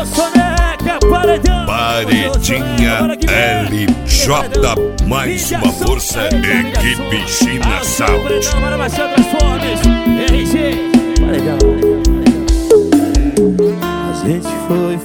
Soneca, paredão. Paredinha LJ, mais uma força, equipe China Sound. A gente foi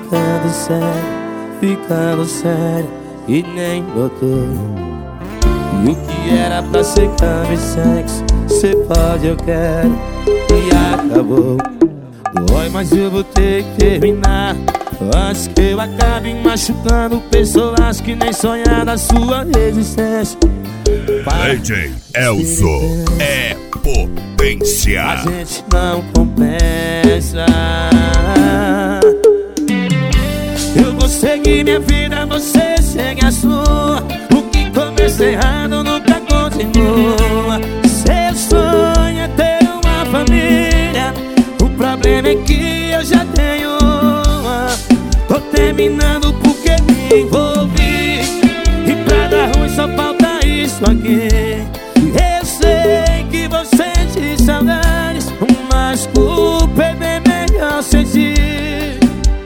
ficando sério e nem notou. E o que era pra ser cama e sexo, cê pode, eu quero, e acabou. Dói, mas eu vou ter que terminar antes que eu acabe machucando pessoas que nem sonhar na sua resistência. DJ Elzo é potência. A gente não compensa. Eu vou seguir minha vida, você segue a sua. O que começa errado nunca continua. Seu sonho é ter uma família, o problema é que eu já tenho uma. Tô terminando porque me envolvi, e pra dar ruim só falta isso aqui. Eu sei que você sente saudades, mas culpa é bem melhor sentir.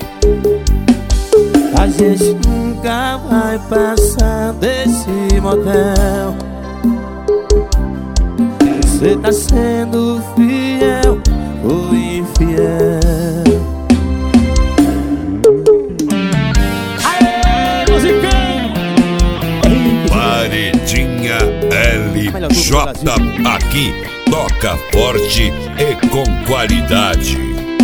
A gente nunca vai passar desse motel. Você tá sendo fiel ou infiel? Aê, musicão! Paredinha LJ, aqui toca forte e com qualidade.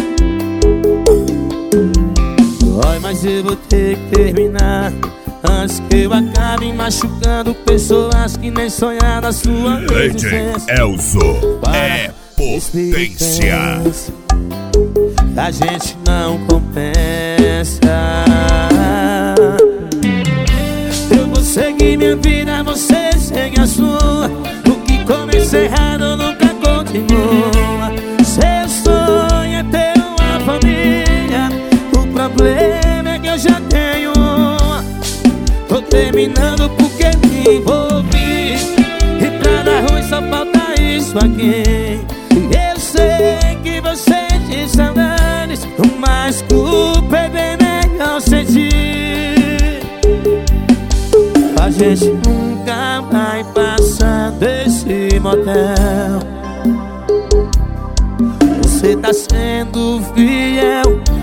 Dói, mas eu vou ter que terminar antes que eu acabe machucando pessoas que nem sonhar na sua DJ existência. Elzo é potência. A gente não compensa. Eu vou seguir minha vida, você segue a sua. O que começa errado nunca continua. Seu sonho é ter uma família, o problema é que eu já tenho uma. Tô terminando porque me envolvi, e pra dar ruim só falta isso aqui. Eu sei que você sente saudades, mas culpa é bem melhor sentir. A gente nunca vai passar desse motel. Você tá sendo fiel